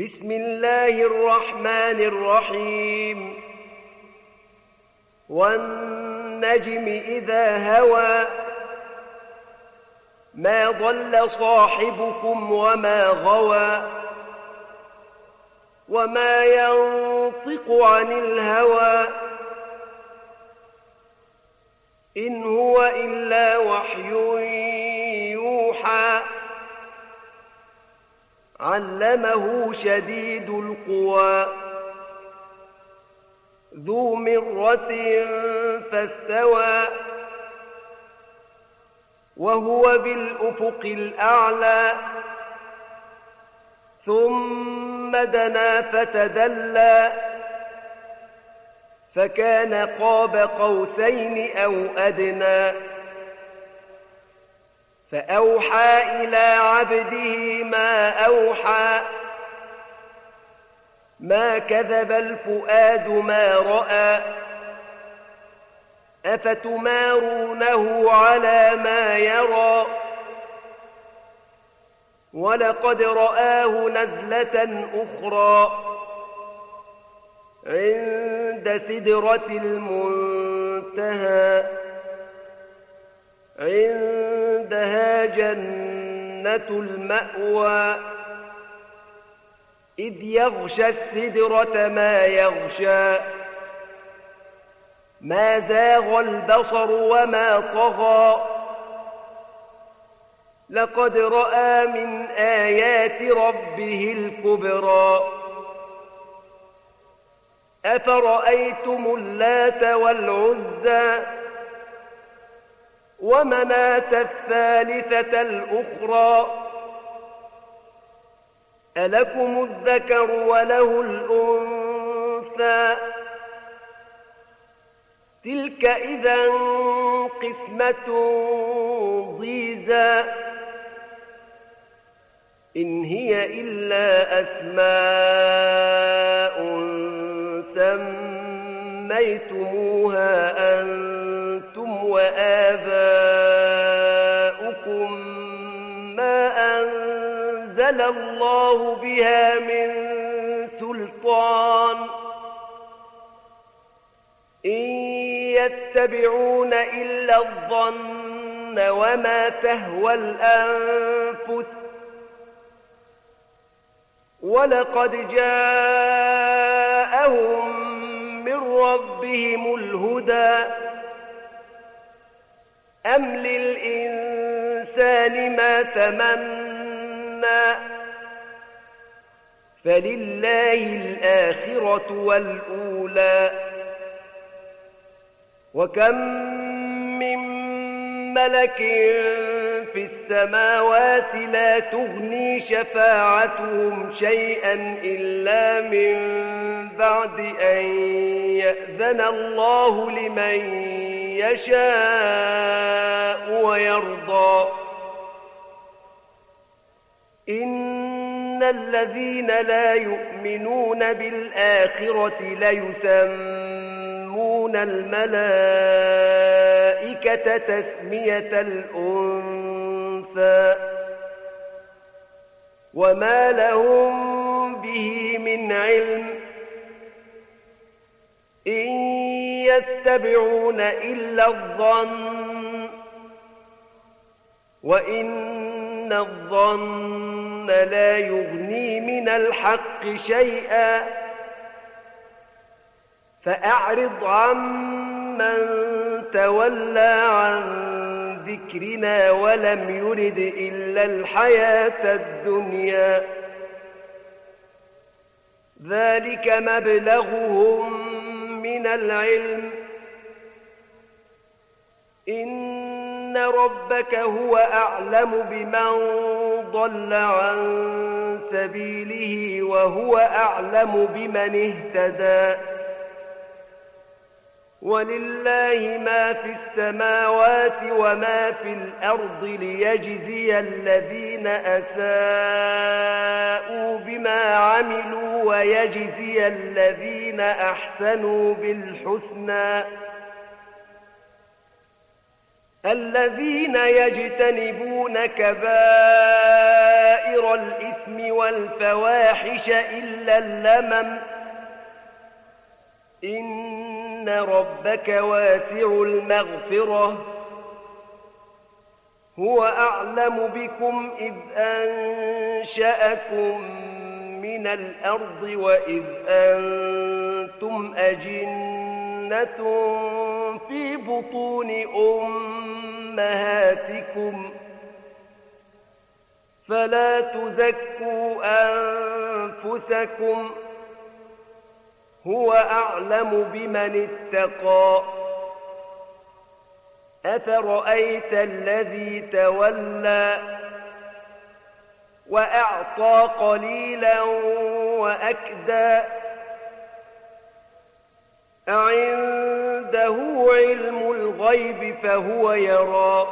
بسم الله الرحمن الرحيم والنجم إذا هوى ما ضل صاحبكم وما غوى وما ينطق عن الهوى إن هو إلا وحي يوحى علمه شديد القوى ذو مرة فاستوى وهو بالأفق الأعلى ثم دنا فتدلى فكان قاب قوسين أو أدنى فأوحى إلى عبده ما أوحى ما كذب الفؤاد ما رأى أفتمارونه على ما يرى ولقد رآه نزلة أخرى عند سدرة المنتهى عندها جنة المأوى إذ يغشى السدرة ما يغشى ما زاغ البصر وما طغى لقد رأى من آيات ربه الكبرى أفرأيتم اللات والعزى ومناة الثالثة الأخرى ألكم الذكر وله الأنثى تلك إذا قسمة ضيزى إن هي إلا أسماء سميتموها أنتم وآباؤكم ما أنزل الله بها من سلطان إن يتبعون إلا الظن وما تهوى الأنفس ولقد جاءهم من ربهم الهدى أم للإنسان ما تمنى فلله الآخرة والأولى وكم من ملك في السماوات لا تغني شفاعتهم شيئا إلا من بعد أن يأذن الله لمن يشاء ويرضى إن الذين لا يؤمنون بالآخرة ليسمون الملائكة تسمية الأنثى وما لهم به من علم إن يتبعون إلا الظن وإن الظن لا يغني من الحق شيئا فأعرض عمن تولى عن ذكرنا ولم يرد إلا الحياة الدنيا ذلك مبلغهم من العلم إن ربك هو أعلم بمن ضل عن سبيله وهو أعلم بمن اهتدى ولله ما في السماوات وما في الأرض ليجزي الذين أساءوا بما عملوا ويجزي الذين أحسنوا بالحسنى الذين يجتنبون كبائر الإثم والفواحش إلا اللمم إن ربك واسع المغفرة هو أعلم بكم إذ أنشأكم من الأرض وإذ أنتم أجنة في بطون أمهاتكم فلا تزكوا أنفسكم هو أعلم بمن اتقى أفرأيت الذي تولى وأعطى قليلا وأكدى أعنده علم الغيب فهو يرى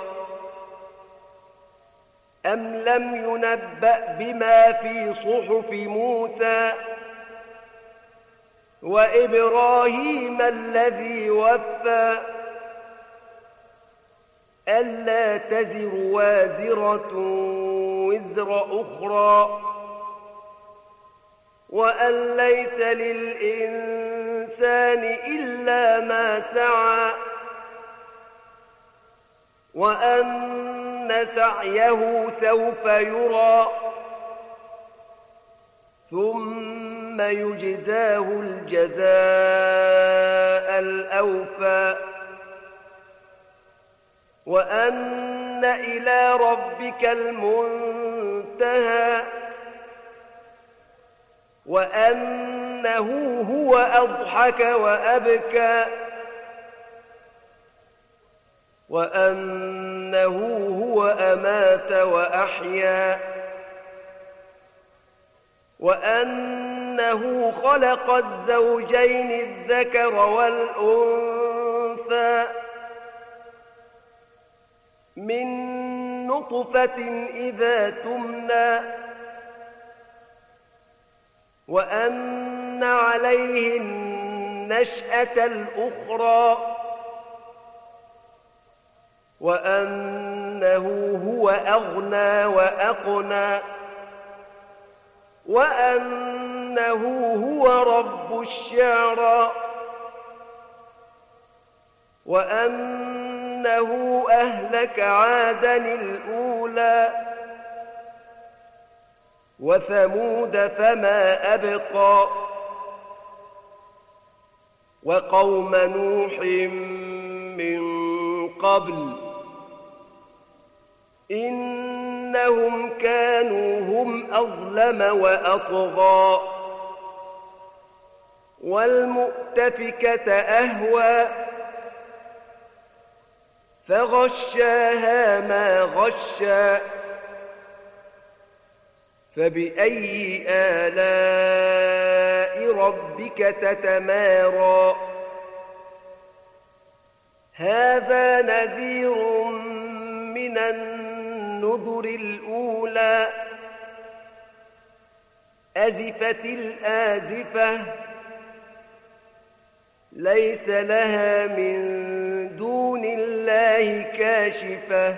أم لم ينبأ بما في صحف موسى وإبراهيم الذي وفى ألا تزر وازرة وزر أخرى وأن ليس للإنسان إلا ما سعى وأن سعيه سوف يرى ثم يجزاه الجزاء الأوفى وأن إلى ربك المنتهى وأنه هو أضحك وأبكى وأنه هو أمات وأحيا وأنه خلق الزوجين الذكر والأنثى من نطفة إذا تمنى وأن عليه النشأة الأخرى وأنه هو أغنى وأقنى وأنه هو رب الشعرى وأنه أهلك عادا الأولى وثمود فما أبقى وقوم نوح من قبل إنهم كانوا هم أظلم وأطغى والمؤتفكة أهوى فغشاها ما غشى فبأي آلاء ربك تتمارى هذا نذير من النذر الأولى أزفت الآزفة ليس لها من دون الله كاشفة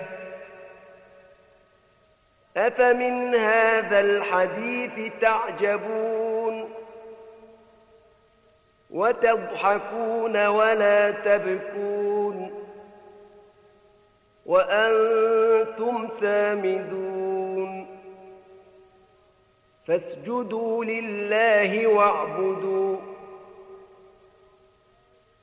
أفمن هذا الحديث تعجبون وتضحكون ولا تبكون وأنتم سامدون فاسجدوا لله واعبدوا